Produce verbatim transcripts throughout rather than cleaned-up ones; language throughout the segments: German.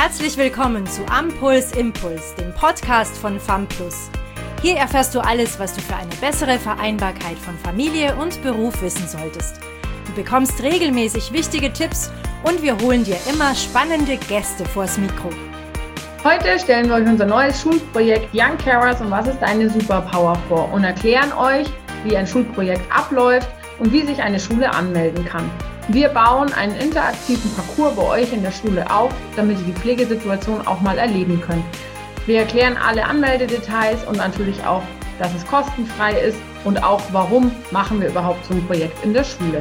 Herzlich willkommen zu Ampuls Impuls, dem Podcast von FAMplus. Hier erfährst du alles, was du für eine bessere Vereinbarkeit von Familie und Beruf wissen solltest. Du bekommst regelmäßig wichtige Tipps und wir holen dir immer spannende Gäste vors Mikro. Heute stellen wir euch unser neues Schulprojekt Young Carers und was ist eine Superpower vor und erklären euch, wie ein Schulprojekt abläuft und wie sich eine Schule anmelden kann. Wir bauen einen interaktiven Parcours bei euch in der Schule auf, damit ihr die Pflegesituation auch mal erleben könnt. Wir erklären alle Anmeldedetails und natürlich auch, dass es kostenfrei ist und auch, warum machen wir überhaupt so ein Projekt in der Schule.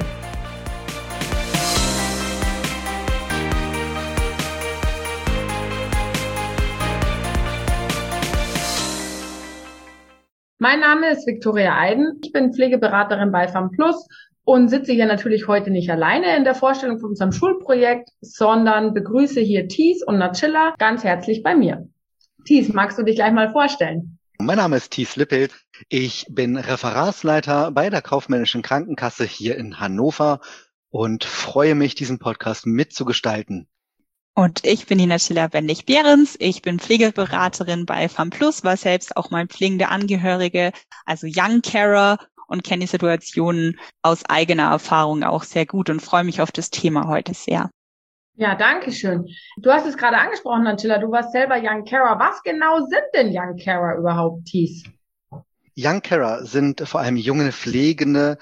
Mein Name ist Viktoria Eiden, ich bin Pflegeberaterin bei FAMplus und sitze hier natürlich heute nicht alleine in der Vorstellung von unserem Schulprojekt, sondern begrüße hier Thies und Natchilla ganz herzlich bei mir. Thies, magst du dich gleich mal vorstellen? Mein Name ist Thies Lippelt. Ich bin Referatsleiter bei der Kaufmännischen Krankenkasse hier in Hannover und freue mich, diesen Podcast mitzugestalten. Und ich bin die Natchilla Bendig-Behrens. Ich bin Pflegeberaterin bei FAMplus, war selbst auch mal pflegende Angehörige, also Young Carer, und kenne die Situationen aus eigener Erfahrung auch sehr gut und freue mich auf das Thema heute sehr. Ja, danke schön. Du hast es gerade angesprochen, Natchilla, du warst selber Young Carer. Was genau sind denn Young Carer überhaupt, Thies? Young Carer sind vor allem junge Pflegende,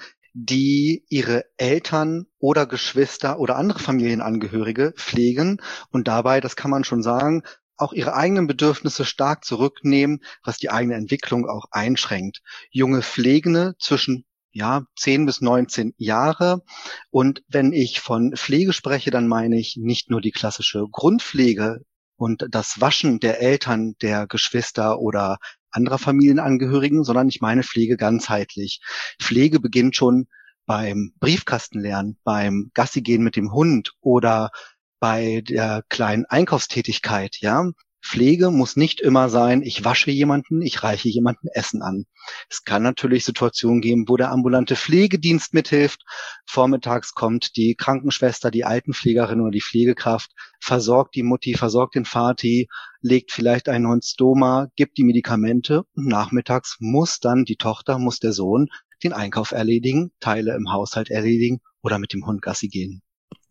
die ihre Eltern oder Geschwister oder andere Familienangehörige pflegen und dabei, das kann man schon sagen, auch ihre eigenen Bedürfnisse stark zurücknehmen, was die eigene Entwicklung auch einschränkt. Junge Pflegende zwischen ja zehn bis neunzehn Jahre. Und wenn ich von Pflege spreche, dann meine ich nicht nur die klassische Grundpflege und das Waschen der Eltern, der Geschwister oder anderer Familienangehörigen, sondern ich meine Pflege ganzheitlich. Pflege beginnt schon beim Briefkastenlernen, beim Gassigehen mit dem Hund oder bei der kleinen Einkaufstätigkeit, ja. Pflege muss nicht immer sein, ich wasche jemanden, ich reiche jemanden Essen an. Es kann natürlich Situationen geben, wo der ambulante Pflegedienst mithilft. Vormittags kommt die Krankenschwester, die Altenpflegerin oder die Pflegekraft, versorgt die Mutti, versorgt den Vati, legt vielleicht einen Hund Stoma, gibt die Medikamente und nachmittags muss dann die Tochter, muss der Sohn den Einkauf erledigen, Teile im Haushalt erledigen oder mit dem Hund Gassi gehen.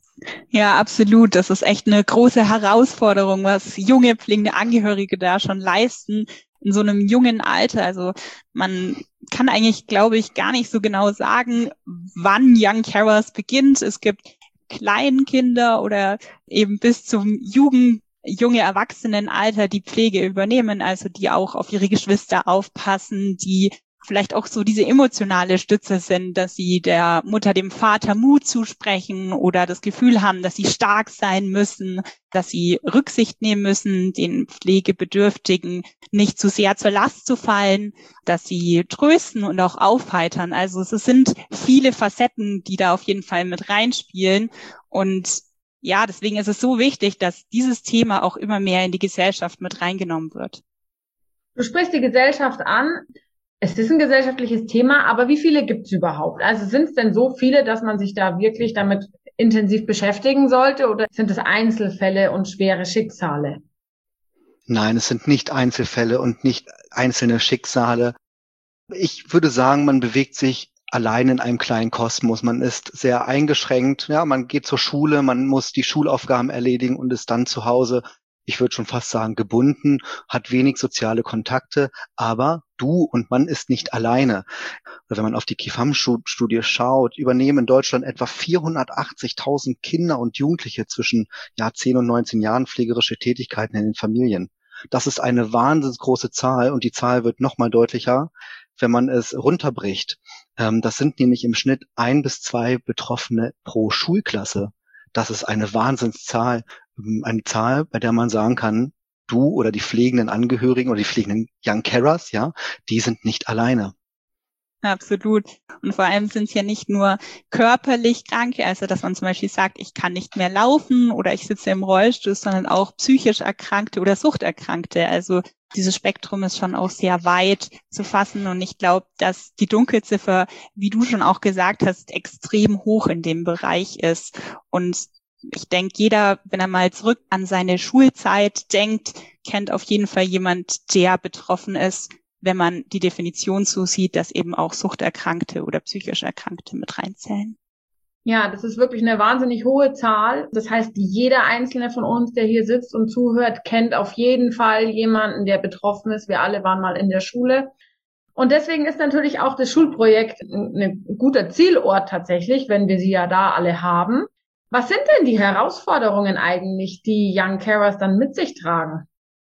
Ja, absolut. Das ist echt eine große Herausforderung, was junge pflegende Angehörige da schon leisten in so einem jungen Alter. Also man kann eigentlich, glaube ich, gar nicht so genau sagen, wann Young Carers beginnt. Es gibt Kleinkinder oder eben bis zum Jugend junge Erwachsenenalter, die Pflege übernehmen, also die auch auf ihre Geschwister aufpassen, die vielleicht auch so diese emotionale Stütze sind, dass sie der Mutter, dem Vater Mut zusprechen oder das Gefühl haben, dass sie stark sein müssen, dass sie Rücksicht nehmen müssen, den Pflegebedürftigen nicht zu sehr zur Last zu fallen, dass sie trösten und auch aufheitern. Also es sind viele Facetten, die da auf jeden Fall mit reinspielen. Und ja, deswegen ist es so wichtig, dass dieses Thema auch immer mehr in die Gesellschaft mit reingenommen wird. Du sprichst die Gesellschaft an. Es ist ein gesellschaftliches Thema, aber wie viele gibt es überhaupt? Also sind es denn so viele, dass man sich da wirklich damit intensiv beschäftigen sollte oder sind es Einzelfälle und schwere Schicksale? Nein, es sind nicht Einzelfälle und nicht einzelne Schicksale. Ich würde sagen, man bewegt sich allein in einem kleinen Kosmos. Man ist sehr eingeschränkt. Ja, man geht zur Schule, man muss die Schulaufgaben erledigen und ist dann zu Hause, ich würde schon fast sagen, gebunden, hat wenig soziale Kontakte, aber du und man ist nicht alleine. Wenn man auf die KIFAM-Studie schaut, übernehmen in Deutschland etwa vierhundertachtzigtausend Kinder und Jugendliche zwischen ja, zehn und neunzehn Jahren pflegerische Tätigkeiten in den Familien. Das ist eine wahnsinnig große Zahl und die Zahl wird nochmal deutlicher, wenn man es runterbricht. Das sind nämlich im Schnitt ein bis zwei Betroffene pro Schulklasse. Das ist eine Wahnsinnszahl, eine Zahl, bei der man sagen kann, du oder die pflegenden Angehörigen oder die pflegenden Young Carers, ja, die sind nicht alleine. Absolut. Und vor allem sind es ja nicht nur körperlich Kranke, also dass man zum Beispiel sagt, ich kann nicht mehr laufen oder ich sitze im Rollstuhl, sondern auch psychisch Erkrankte oder Suchterkrankte. Also dieses Spektrum ist schon auch sehr weit zu fassen und ich glaube, dass die Dunkelziffer, wie du schon auch gesagt hast, extrem hoch in dem Bereich ist. Und ich denke, jeder, wenn er mal zurück an seine Schulzeit denkt, kennt auf jeden Fall jemand, der betroffen ist, wenn man die Definition zusieht, dass eben auch Suchterkrankte oder psychisch Erkrankte mit reinzählen. Ja, das ist wirklich eine wahnsinnig hohe Zahl. Das heißt, jeder Einzelne von uns, der hier sitzt und zuhört, kennt auf jeden Fall jemanden, der betroffen ist. Wir alle waren mal in der Schule. Und deswegen ist natürlich auch das Schulprojekt ein guter Zielort tatsächlich, wenn wir sie ja da alle haben. Was sind denn die Herausforderungen eigentlich, die Young Carers dann mit sich tragen?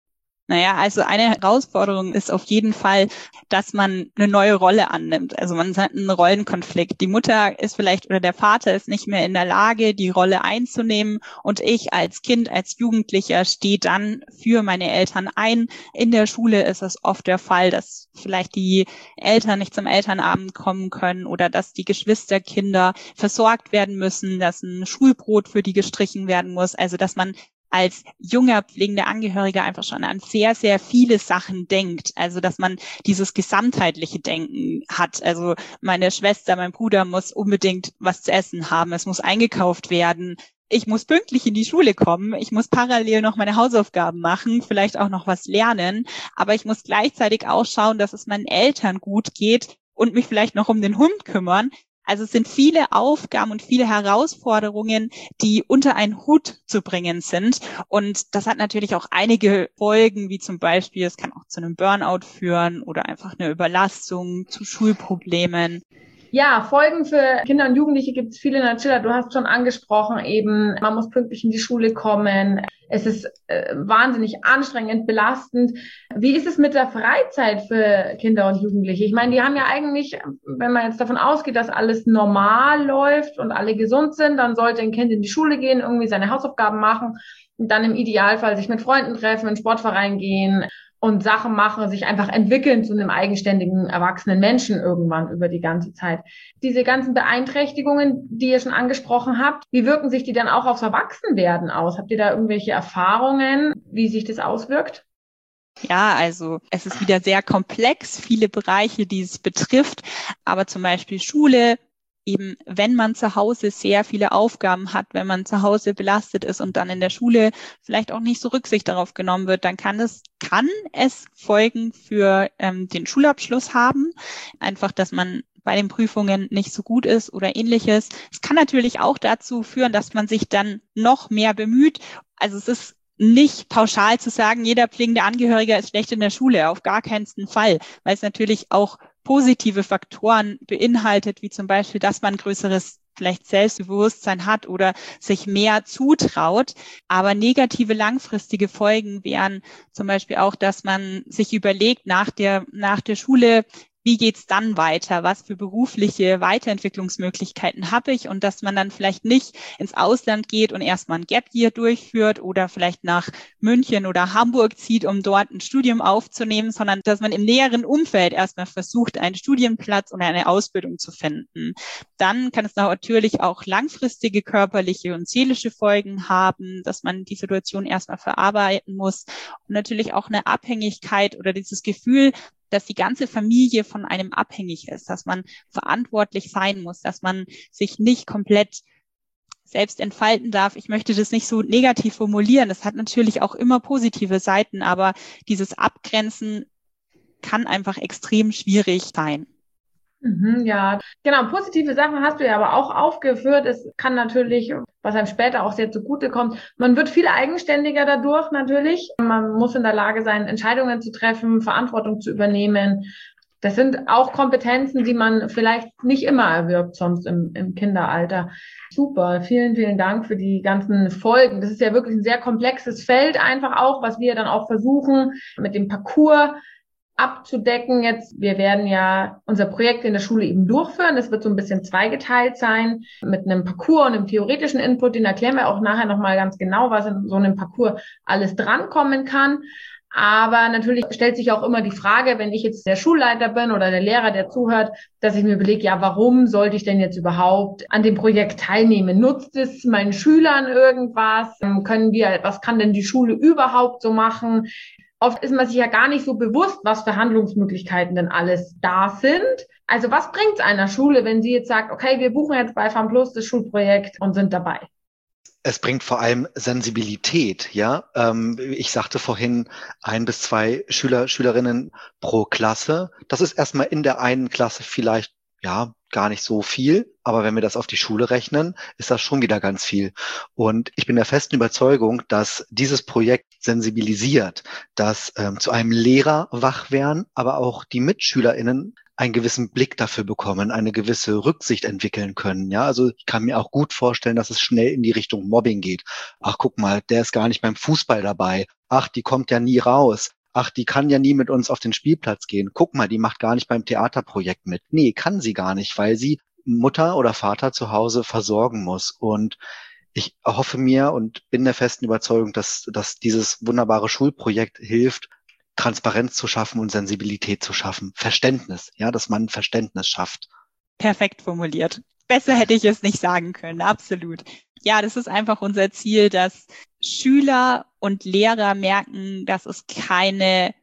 Naja, also eine Herausforderung ist auf jeden Fall, dass man eine neue Rolle annimmt. Also man hat einen Rollenkonflikt. Die Mutter ist vielleicht oder der Vater ist nicht mehr in der Lage, die Rolle einzunehmen. Und ich als Kind, als Jugendlicher stehe dann für meine Eltern ein. In der Schule ist es oft der Fall, dass vielleicht die Eltern nicht zum Elternabend kommen können oder dass die Geschwisterkinder versorgt werden müssen, dass ein Schulbrot für die gestrichen werden muss. Also dass man als junger pflegender Angehöriger einfach schon an sehr, sehr viele Sachen denkt. Also, dass man dieses gesamtheitliche Denken hat. Also, meine Schwester, mein Bruder muss unbedingt was zu essen haben. Es muss eingekauft werden. Ich muss pünktlich in die Schule kommen. Ich muss parallel noch meine Hausaufgaben machen, vielleicht auch noch was lernen. Aber ich muss gleichzeitig auch schauen, dass es meinen Eltern gut geht und mich vielleicht noch um den Hund kümmern. Also es sind viele Aufgaben und viele Herausforderungen, die unter einen Hut zu bringen sind. Und das hat natürlich auch einige Folgen, wie zum Beispiel, es kann auch zu einem Burnout führen oder einfach eine Überlastung, zu Schulproblemen. Ja, Folgen für Kinder und Jugendliche gibt es viele. Nachilla, du hast schon angesprochen, eben man muss pünktlich in die Schule kommen. Es ist äh, wahnsinnig anstrengend, belastend. Wie ist es mit der Freizeit für Kinder und Jugendliche? Ich meine, die haben ja eigentlich, wenn man jetzt davon ausgeht, dass alles normal läuft und alle gesund sind, dann sollte ein Kind in die Schule gehen, irgendwie seine Hausaufgaben machen und dann im Idealfall sich mit Freunden treffen, in den Sportverein gehen und Sachen machen, sich einfach entwickeln zu einem eigenständigen, erwachsenen Menschen irgendwann über die ganze Zeit. Diese ganzen Beeinträchtigungen, die ihr schon angesprochen habt, wie wirken sich die dann auch aufs Erwachsenwerden aus? Habt ihr da irgendwelche Erfahrungen, wie sich das auswirkt? Ja, also es ist wieder sehr komplex, viele Bereiche, die es betrifft, aber zum Beispiel Schule, eben wenn man zu Hause sehr viele Aufgaben hat, wenn man zu Hause belastet ist und dann in der Schule vielleicht auch nicht so Rücksicht darauf genommen wird, dann kann es kann es Folgen für ähm, den Schulabschluss haben. Einfach, dass man bei den Prüfungen nicht so gut ist oder ähnliches. Es kann natürlich auch dazu führen, dass man sich dann noch mehr bemüht. Also es ist nicht pauschal zu sagen, jeder pflegende Angehöriger ist schlecht in der Schule, auf gar keinen Fall, weil es natürlich auch positive Faktoren beinhaltet, wie zum Beispiel, dass man größeres vielleicht Selbstbewusstsein hat oder sich mehr zutraut. Aber negative langfristige Folgen wären zum Beispiel auch, dass man sich überlegt nach der, nach der Schule, wie geht's dann weiter? Was für berufliche Weiterentwicklungsmöglichkeiten habe ich? Und dass man dann vielleicht nicht ins Ausland geht und erstmal ein Gap Year durchführt oder vielleicht nach München oder Hamburg zieht, um dort ein Studium aufzunehmen, sondern dass man im näheren Umfeld erstmal versucht, einen Studienplatz oder eine Ausbildung zu finden. Dann kann es natürlich auch langfristige körperliche und seelische Folgen haben, dass man die Situation erstmal verarbeiten muss und natürlich auch eine Abhängigkeit oder dieses Gefühl, dass die ganze Familie von einem abhängig ist, dass man verantwortlich sein muss, dass man sich nicht komplett selbst entfalten darf. Ich möchte das nicht so negativ formulieren. Das hat natürlich auch immer positive Seiten, aber dieses Abgrenzen kann einfach extrem schwierig sein. Mhm, ja, genau. Positive Sachen hast du ja aber auch aufgeführt. Es kann natürlich, was einem später auch sehr zugutekommt, man wird viel eigenständiger dadurch natürlich. Man muss in der Lage sein, Entscheidungen zu treffen, Verantwortung zu übernehmen. Das sind auch Kompetenzen, die man vielleicht nicht immer erwirbt, sonst im, im Kinderalter. Super, vielen, vielen Dank für die ganzen Folgen. Das ist ja wirklich ein sehr komplexes Feld einfach auch, was wir dann auch versuchen mit dem Parcours abzudecken. Jetzt, wir werden ja unser Projekt in der Schule eben durchführen. Das wird so ein bisschen zweigeteilt sein mit einem Parcours und einem theoretischen Input. Den erklären wir auch nachher nochmal ganz genau, was in so einem Parcours alles drankommen kann. Aber natürlich stellt sich auch immer die Frage, wenn ich jetzt der Schulleiter bin oder der Lehrer, der zuhört, dass ich mir überlege, ja, warum sollte ich denn jetzt überhaupt an dem Projekt teilnehmen? Nutzt es meinen Schülern irgendwas? Können wir, was kann denn die Schule überhaupt so machen? Oft ist man sich ja gar nicht so bewusst, was für Handlungsmöglichkeiten denn alles da sind. Also was bringt es einer Schule, wenn sie jetzt sagt, okay, wir buchen jetzt bei FAMPlus das Schulprojekt und sind dabei? Es bringt vor allem Sensibilität, ja. Ähm, ich sagte vorhin ein bis zwei Schüler, Schülerinnen pro Klasse. Das ist erstmal in der einen Klasse vielleicht, ja, gar nicht so viel. Aber wenn wir das auf die Schule rechnen, ist das schon wieder ganz viel. Und ich bin der festen Überzeugung, dass dieses Projekt sensibilisiert, dass ähm, zu einem Lehrer wach werden, aber auch die MitschülerInnen einen gewissen Blick dafür bekommen, eine gewisse Rücksicht entwickeln können. Ja, also ich kann mir auch gut vorstellen, dass es schnell in die Richtung Mobbing geht. Ach, guck mal, der ist gar nicht beim Fußball dabei. Ach, die kommt ja nie raus. Ach, die kann ja nie mit uns auf den Spielplatz gehen. Guck mal, die macht gar nicht beim Theaterprojekt mit. Nee, kann sie gar nicht, weil sie Mutter oder Vater zu Hause versorgen muss. Und ich hoffe mir und bin der festen Überzeugung, dass, dass dieses wunderbare Schulprojekt hilft, Transparenz zu schaffen und Sensibilität zu schaffen. Verständnis, ja, dass man Verständnis schafft. Perfekt formuliert. Besser hätte ich es nicht sagen können, absolut. Ja, das ist einfach unser Ziel, dass Schüler und Lehrer merken, dass es keine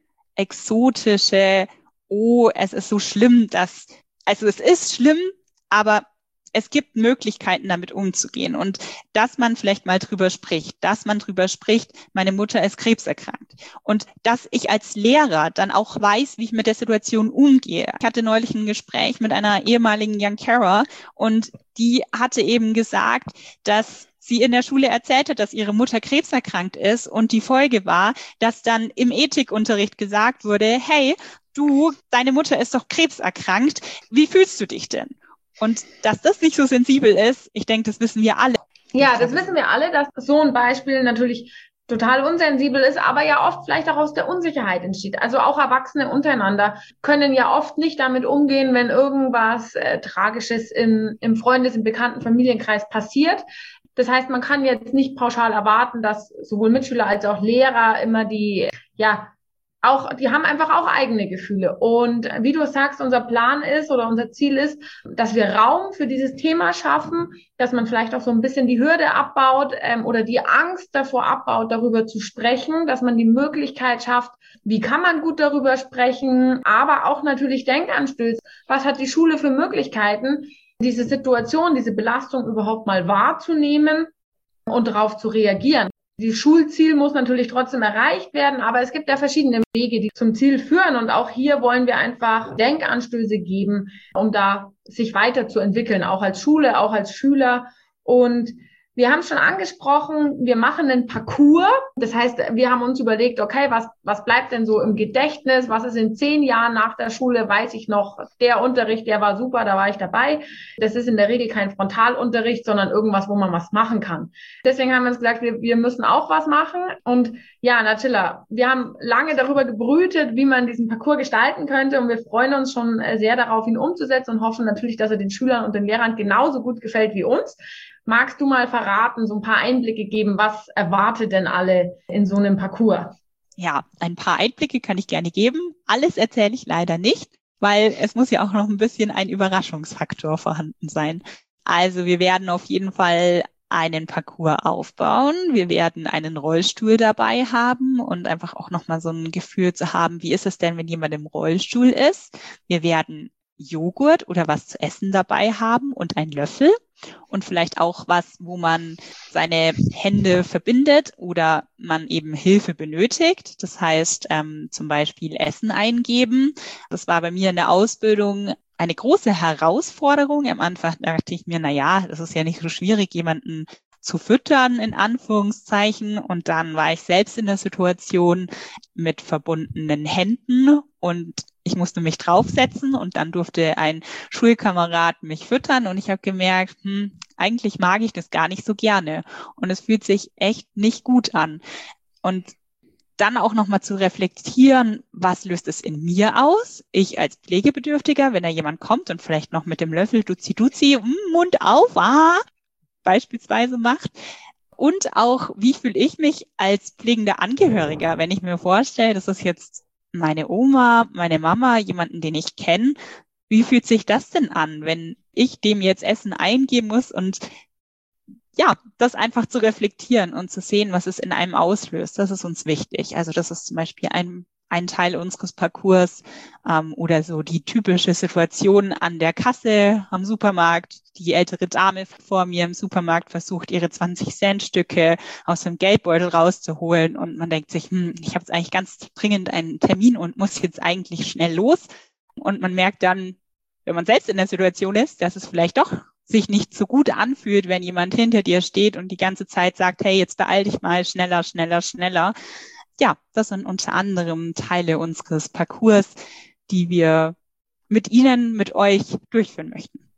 exotische, oh, es ist so schlimm, dass, also es ist schlimm, aber es gibt Möglichkeiten, damit umzugehen und dass man vielleicht mal drüber spricht, dass man drüber spricht, meine Mutter ist krebserkrankt und dass ich als Lehrer dann auch weiß, wie ich mit der Situation umgehe. Ich hatte neulich ein Gespräch mit einer ehemaligen Young Carer und die hatte eben gesagt, dass sie in der Schule erzählt hat, dass ihre Mutter krebserkrankt ist und die Folge war, dass dann im Ethikunterricht gesagt wurde, hey, du, deine Mutter ist doch krebserkrankt, wie fühlst du dich denn? Und dass das nicht so sensibel ist, ich denke, das wissen wir alle. Ja, das wissen wir alle, dass so ein Beispiel natürlich total unsensibel ist, aber ja oft vielleicht auch aus der Unsicherheit entsteht. Also auch Erwachsene untereinander können ja oft nicht damit umgehen, wenn irgendwas äh, Tragisches im, im Freundes-, im bekannten Familienkreis passiert. Das heißt, man kann jetzt nicht pauschal erwarten, dass sowohl Mitschüler als auch Lehrer immer die, ja, auch, die haben einfach auch eigene Gefühle. Und wie du sagst, unser Plan ist oder unser Ziel ist, dass wir Raum für dieses Thema schaffen, dass man vielleicht auch so ein bisschen die Hürde abbaut ähm, oder die Angst davor abbaut, darüber zu sprechen, dass man die Möglichkeit schafft, wie kann man gut darüber sprechen, aber auch natürlich Denkanstöße. Was hat die Schule für Möglichkeiten, diese Situation, diese Belastung überhaupt mal wahrzunehmen und darauf zu reagieren? Die Schulziel muss natürlich trotzdem erreicht werden, aber es gibt ja verschiedene Wege, die zum Ziel führen. Und auch hier wollen wir einfach Denkanstöße geben, um da sich weiterzuentwickeln, auch als Schule, auch als Schüler. Und wir haben schon angesprochen, wir machen einen Parcours. Das heißt, wir haben uns überlegt, okay, was, was bleibt denn so im Gedächtnis? Was ist in zehn Jahren nach der Schule? Weiß ich noch, der Unterricht, der war super, da war ich dabei. Das ist in der Regel kein Frontalunterricht, sondern irgendwas, wo man was machen kann. Deswegen haben wir uns gesagt, wir, wir müssen auch was machen. Und ja, Natilla, wir haben lange darüber gebrütet, wie man diesen Parcours gestalten könnte. Und wir freuen uns schon sehr darauf, ihn umzusetzen und hoffen natürlich, dass er den Schülern und den Lehrern genauso gut gefällt wie uns. Magst du mal verraten, so ein paar Einblicke geben, was erwartet denn alle in so einem Parcours? Ja, ein paar Einblicke kann ich gerne geben. Alles erzähle ich leider nicht, weil es muss ja auch noch ein bisschen ein Überraschungsfaktor vorhanden sein. Also wir werden auf jeden Fall einen Parcours aufbauen. Wir werden einen Rollstuhl dabei haben und einfach auch nochmal so ein Gefühl zu haben, wie ist es denn, wenn jemand im Rollstuhl ist? Wir werden Joghurt oder was zu essen dabei haben und einen Löffel und vielleicht auch was, wo man seine Hände verbindet oder man eben Hilfe benötigt. Das heißt, ähm, zum Beispiel Essen eingeben. Das war bei mir in der Ausbildung eine große Herausforderung. Am Anfang dachte ich mir, na ja, das ist ja nicht so schwierig, jemanden zu füttern, in Anführungszeichen. Und dann war ich selbst in der Situation mit verbundenen Händen und ich musste mich draufsetzen und dann durfte ein Schulkamerad mich füttern und ich habe gemerkt, hm, eigentlich mag ich das gar nicht so gerne und es fühlt sich echt nicht gut an. Und dann auch nochmal zu reflektieren, was löst es in mir aus? Ich als Pflegebedürftiger, wenn da jemand kommt und vielleicht noch mit dem Löffel Duzi Duzi, Mund auf, ah, beispielsweise macht. Und auch, wie fühle ich mich als pflegender Angehöriger, wenn ich mir vorstelle, das ist jetzt meine Oma, meine Mama, jemanden, den ich kenne. Wie fühlt sich das denn an, wenn ich dem jetzt Essen eingeben muss und ja, das einfach zu reflektieren und zu sehen, was es in einem auslöst. Das ist uns wichtig. Also das ist zum Beispiel ein ein Teil unseres Parcours ähm, oder so die typische Situation an der Kasse am Supermarkt. Die ältere Dame vor mir im Supermarkt versucht, ihre zwanzig-Cent-Stücke aus dem Geldbeutel rauszuholen und man denkt sich, hm, ich habe jetzt eigentlich ganz dringend einen Termin und muss jetzt eigentlich schnell los. Und man merkt dann, wenn man selbst in der Situation ist, dass es vielleicht doch sich nicht so gut anfühlt, wenn jemand hinter dir steht und die ganze Zeit sagt, hey, jetzt beeil dich mal, schneller, schneller, schneller. Ja, das sind unter anderem Teile unseres Parcours, die wir mit Ihnen, mit euch durchführen möchten.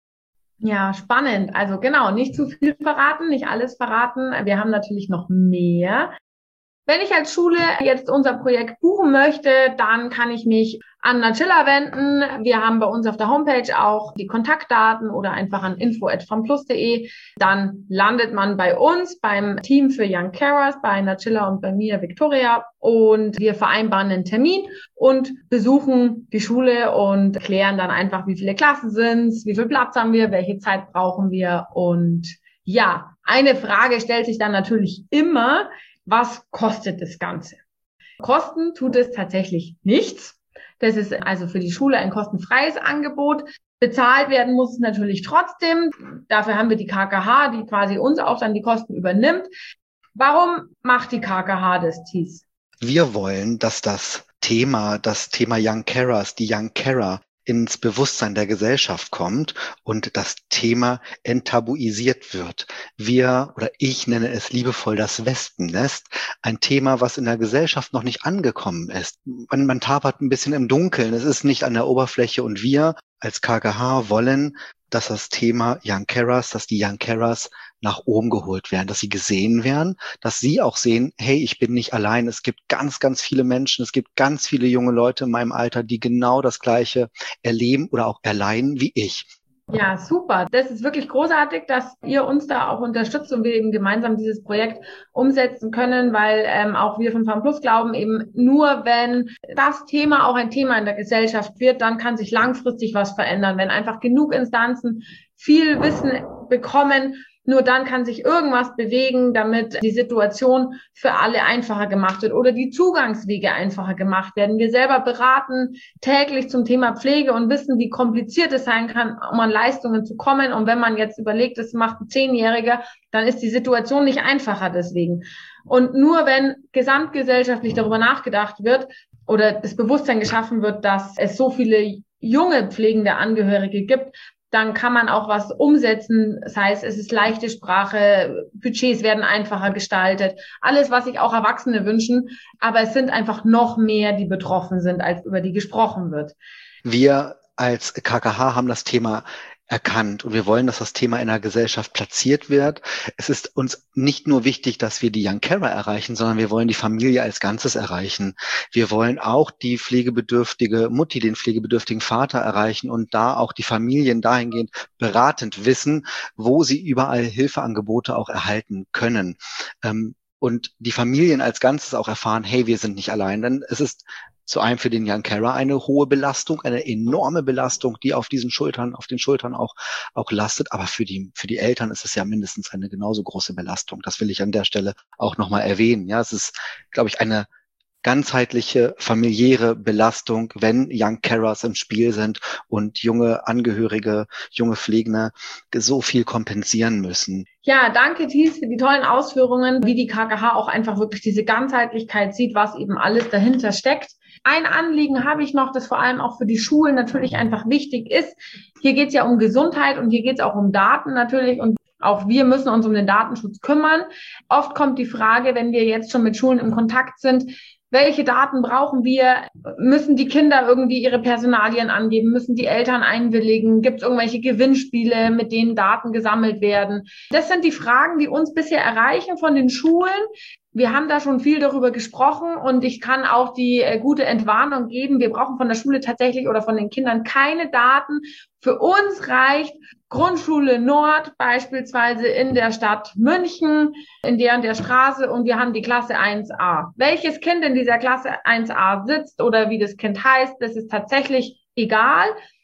Ja, spannend. Also genau, nicht zu viel verraten, nicht alles verraten. Wir haben natürlich noch mehr. Wenn ich als Schule jetzt unser Projekt buchen möchte, dann kann ich mich an Nachilla wenden. Wir haben bei uns auf der Homepage auch die Kontaktdaten oder einfach an info at famplus punkt de. Dann landet man bei uns, beim Team für Young Carers, bei Nachilla und bei mir, Victoria. Und wir vereinbaren einen Termin und besuchen die Schule und klären dann einfach, wie viele Klassen sind's, wie viel Platz haben wir, welche Zeit brauchen wir. Und ja, eine Frage stellt sich dann natürlich immer: Was kostet das Ganze? Kosten tut es tatsächlich nichts. Das ist also für die Schule ein kostenfreies Angebot. Bezahlt werden muss es natürlich trotzdem. Dafür haben wir die K K H, die quasi uns auch dann die Kosten übernimmt. Warum macht die K K H das, Thies? Wir wollen, dass das Thema, das Thema Young Carers, die Young Carer ins Bewusstsein der Gesellschaft kommt und das Thema enttabuisiert wird. Wir, oder ich nenne es liebevoll das Wespennest, ein Thema, was in der Gesellschaft noch nicht angekommen ist. Man, man tapert ein bisschen im Dunkeln, es ist nicht an der Oberfläche und wir als K K H wollen, dass das Thema Young Carers, dass die Young Carers nach oben geholt werden, dass sie gesehen werden, dass sie auch sehen, hey, ich bin nicht allein. Es gibt ganz, ganz viele Menschen, es gibt ganz viele junge Leute in meinem Alter, die genau das Gleiche erleben oder auch erleiden wie ich. Ja, super. Das ist wirklich großartig, dass ihr uns da auch unterstützt und wir eben gemeinsam dieses Projekt umsetzen können, weil ähm, auch wir von FamPlus glauben, eben nur wenn das Thema auch ein Thema in der Gesellschaft wird, dann kann sich langfristig was verändern. Wenn einfach genug Instanzen viel Wissen bekommen, nur dann kann sich irgendwas bewegen, damit die Situation für alle einfacher gemacht wird oder die Zugangswege einfacher gemacht werden. Wir selber beraten täglich zum Thema Pflege und wissen, wie kompliziert es sein kann, um an Leistungen zu kommen. Und wenn man jetzt überlegt, das macht ein Zehnjähriger, dann ist die Situation nicht einfacher deswegen. Und nur wenn gesamtgesellschaftlich darüber nachgedacht wird oder das Bewusstsein geschaffen wird, dass es so viele junge pflegende Angehörige gibt, dann kann man auch was umsetzen. Das heißt, es ist leichte Sprache, Budgets werden einfacher gestaltet, alles, was sich auch Erwachsene wünschen. Aber es sind einfach noch mehr, die betroffen sind, als über die gesprochen wird. Wir als K K H haben das Thema erkannt und wir wollen, dass das Thema in der Gesellschaft platziert wird. Es ist uns nicht nur wichtig, dass wir die Young Carer erreichen, sondern wir wollen die Familie als Ganzes erreichen. Wir wollen auch die pflegebedürftige Mutti, den pflegebedürftigen Vater erreichen und da auch die Familien dahingehend beratend wissen, wo sie überall Hilfeangebote auch erhalten können. Ähm, und die Familien als Ganzes auch erfahren, hey, wir sind nicht allein, denn es ist zu einem für den Young Carer eine hohe Belastung, eine enorme Belastung, die auf diesen Schultern, auf den Schultern auch, auch lastet. Aber für die, für die Eltern ist es ja mindestens eine genauso große Belastung. Das will ich an der Stelle auch nochmal erwähnen. Ja, es ist, glaube ich, eine ganzheitliche familiäre Belastung, wenn Young Carers im Spiel sind und junge Angehörige, junge Pflegende so viel kompensieren müssen. Ja, danke Thies für die tollen Ausführungen, wie die K K H auch einfach wirklich diese Ganzheitlichkeit sieht, was eben alles dahinter steckt. Ein Anliegen habe ich noch, das vor allem auch für die Schulen natürlich einfach wichtig ist. Hier geht es ja um Gesundheit und hier geht es auch um Daten natürlich und auch wir müssen uns um den Datenschutz kümmern. Oft kommt die Frage, wenn wir jetzt schon mit Schulen im Kontakt sind, welche Daten brauchen wir? Müssen die Kinder irgendwie ihre Personalien angeben? Müssen die Eltern einwilligen? Gibt es irgendwelche Gewinnspiele, mit denen Daten gesammelt werden? Das sind die Fragen, die uns bisher erreichen von den Schulen. Wir haben da schon viel darüber gesprochen und ich kann auch die äh, gute Entwarnung geben. Wir brauchen von der Schule tatsächlich oder von den Kindern keine Daten. Für uns reicht Grundschule Nord beispielsweise in der Stadt München, in der und der Straße und wir haben die Klasse eins a. Welches Kind in dieser Klasse eins a sitzt oder wie das Kind heißt, das ist tatsächlich egal.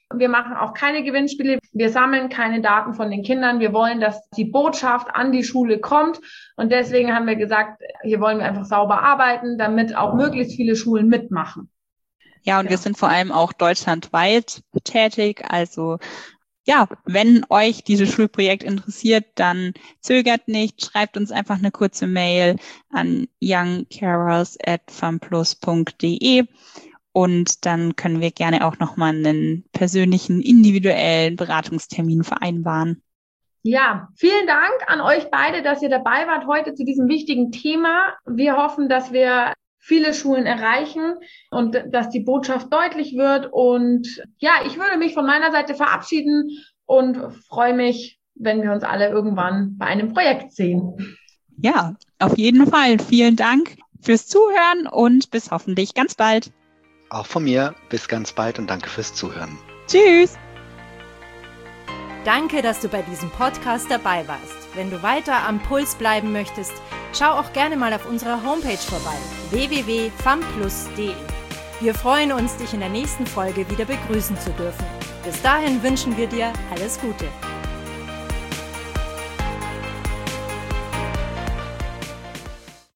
Wir machen auch keine Gewinnspiele. Wir sammeln keine Daten von den Kindern. Wir wollen, dass die Botschaft an die Schule kommt. Und deswegen haben wir gesagt, hier wollen wir einfach sauber arbeiten, damit auch möglichst viele Schulen mitmachen. Ja, und Ja. wir sind vor allem auch deutschlandweit tätig. Also ja, wenn euch dieses Schulprojekt interessiert, dann zögert nicht, schreibt uns einfach eine kurze Mail an young carers at famplus punkt de und dann können wir gerne auch nochmal einen persönlichen, individuellen Beratungstermin vereinbaren. Ja, vielen Dank an euch beide, dass ihr dabei wart heute zu diesem wichtigen Thema. Wir hoffen, dass wir viele Schulen erreichen und dass die Botschaft deutlich wird. Und ja, ich würde mich von meiner Seite verabschieden und freue mich, wenn wir uns alle irgendwann bei einem Projekt sehen. Ja, auf jeden Fall. Vielen Dank fürs Zuhören und bis hoffentlich ganz bald. Auch von mir, bis ganz bald und danke fürs Zuhören. Tschüss! Danke, dass du bei diesem Podcast dabei warst. Wenn du weiter am Puls bleiben möchtest, schau auch gerne mal auf unserer Homepage vorbei, w w w punkt famplus punkt de. Wir freuen uns, dich in der nächsten Folge wieder begrüßen zu dürfen. Bis dahin wünschen wir dir alles Gute.